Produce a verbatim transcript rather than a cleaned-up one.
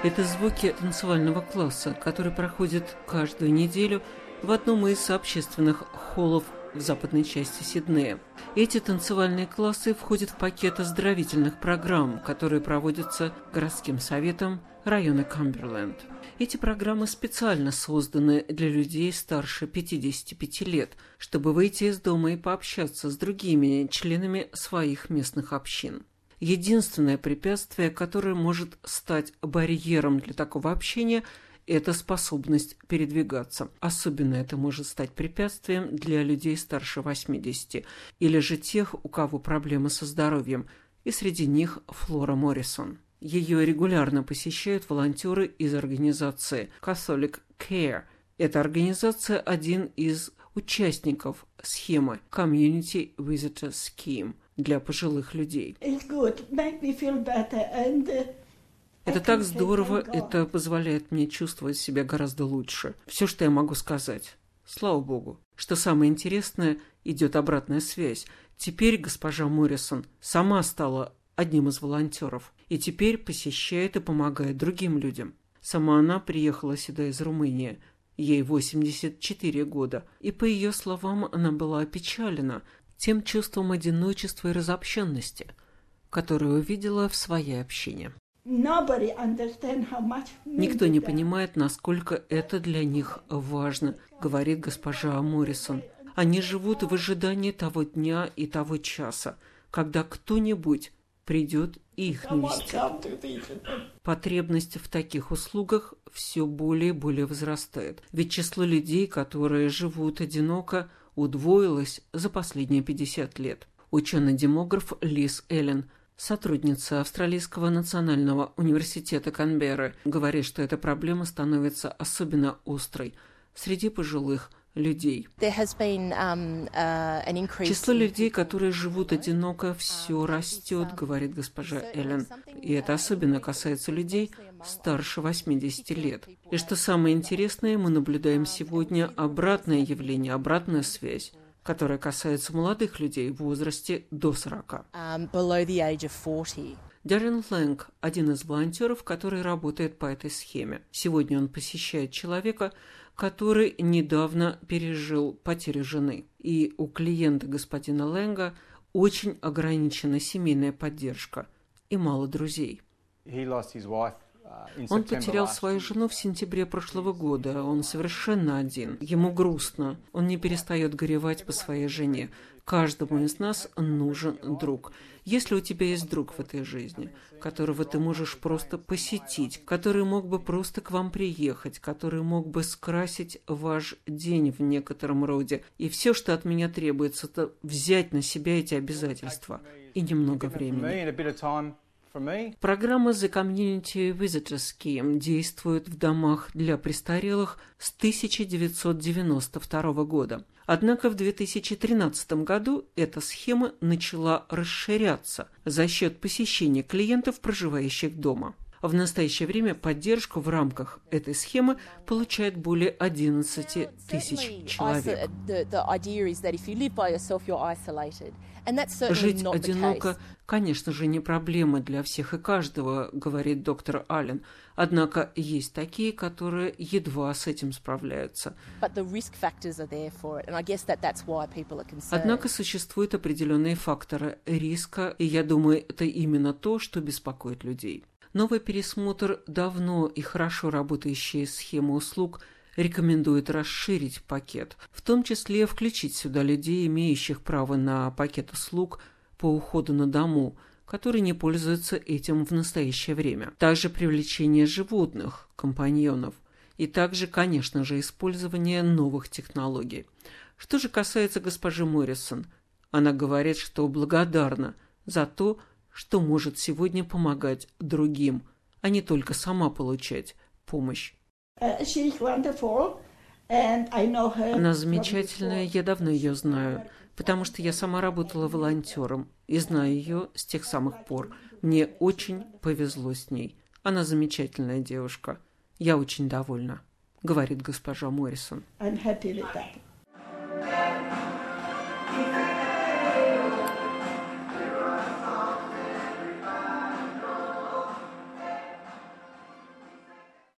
Это звуки танцевального класса, который проходит каждую неделю в одном из общественных холлов в западной части Сиднея. Эти танцевальные классы входят в пакет оздоровительных программ, которые проводятся городским советом района Камберленд. Эти программы специально созданы для людей старше пятидесяти пяти лет, чтобы выйти из дома и пообщаться с другими членами своих местных общин. Единственное препятствие, которое может стать барьером для такого общения, это способность передвигаться. Особенно это может стать препятствием для людей старше восьмидесяти, или же тех, у кого проблемы со здоровьем, и среди них Флора Моррисон. Ее регулярно посещают волонтеры из организации Catholic Care. Эта организация – один из участников схемы Community Visitor Scheme для пожилых людей. Это так здорово, это позволяет мне чувствовать себя гораздо лучше. Все, что я могу сказать. Слава Богу. Что самое интересное, идет обратная связь. Теперь госпожа Моррисон сама стала одним из волонтеров и теперь посещает и помогает другим людям. Сама она приехала сюда из Румынии. Ей восемьдесят четыре года. И, по ее словам, она была опечалена тем чувством одиночества и разобщенности, которое увидела в своей общине. Никто не понимает, насколько это для них важно, говорит госпожа Моррисон. Они живут в ожидании того дня и того часа, когда кто-нибудь придет и их навестит. Потребность в таких услугах все более и более возрастает, ведь число людей, которые живут одиноко, удвоилось за последние пятьдесят лет. Ученый-демограф Лиз Эллен, сотрудница Австралийского национального университета Канберры, говорит, что эта проблема становится особенно острой среди пожилых людей. Число людей, которые живут одиноко, все растет, говорит госпожа Эллен. И это особенно касается людей старше восьмидесяти лет. И что самое интересное, мы наблюдаем сегодня обратное явление, обратная связь, которая касается молодых людей в возрасте до сорока. Даррен Лэнг – один из волонтеров, который работает по этой схеме. Сегодня он посещает человека, который недавно пережил потерю жены. И у клиента господина Лэнга очень ограничена семейная поддержка и мало друзей. Он потерял свою жену в сентябре прошлого года. Он совершенно один. Ему грустно. Он не перестает горевать по своей жене. Каждому из нас нужен друг. Если у тебя есть друг в этой жизни, которого ты можешь просто посетить, который мог бы просто к вам приехать, который мог бы скрасить ваш день в некотором роде, и все, что от меня требуется, это взять на себя эти обязательства и немного времени. Программа The Community Visitor Scheme действует в домах для престарелых с тысяча девятьсот девяносто второго года. Однако в две тысячи тринадцатом году эта схема начала расширяться за счет посещения клиентов, проживающих дома. В настоящее время поддержку в рамках этой схемы получает более одиннадцати тысяч человек. Жить одиноко, конечно же, не проблема для всех и каждого, говорит доктор Аллен. Однако есть такие, которые едва с этим справляются. Однако существуют определенные факторы риска, и я думаю, это именно то, что беспокоит людей. Новый пересмотр давно и хорошо работающей схемы услуг рекомендует расширить пакет, в том числе включить сюда людей, имеющих право на пакет услуг по уходу на дому, которые не пользуются этим в настоящее время. Также привлечение животных, компаньонов, и также, конечно же, использование новых технологий. Что же касается госпожи Моррисон, она говорит, что благодарна за то, что может сегодня помогать другим, а не только сама получать помощь. Она замечательная, я давно ее знаю, потому что я сама работала волонтером и знаю ее с тех самых пор. Мне очень повезло с ней. Она замечательная девушка. Я очень довольна, говорит госпожа Моррисон.